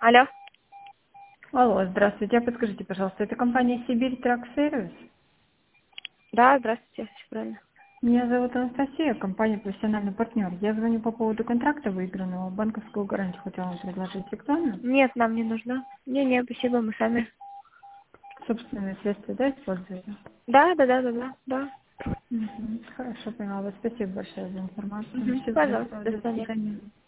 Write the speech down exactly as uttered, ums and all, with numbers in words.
Алло. Алло, здравствуйте. А подскажите, пожалуйста, это компания Сибирь Трак Сервис? Да, здравствуйте, все правильно. Меня зовут Анастасия, компания профессиональный партнер. Я звоню по поводу контракта выигранного. Банковскую гарантию хотела вам предложить актуально. Нет, нам не нужно. Не-не, спасибо, мы сами. Собственные средства, да, используете? Да, да, да, да, да, да. Мгм. Хорошо, поняла вас. Спасибо большое за информацию. Угу. Всего Пожалуйста, доброго. до До свидания. свидания.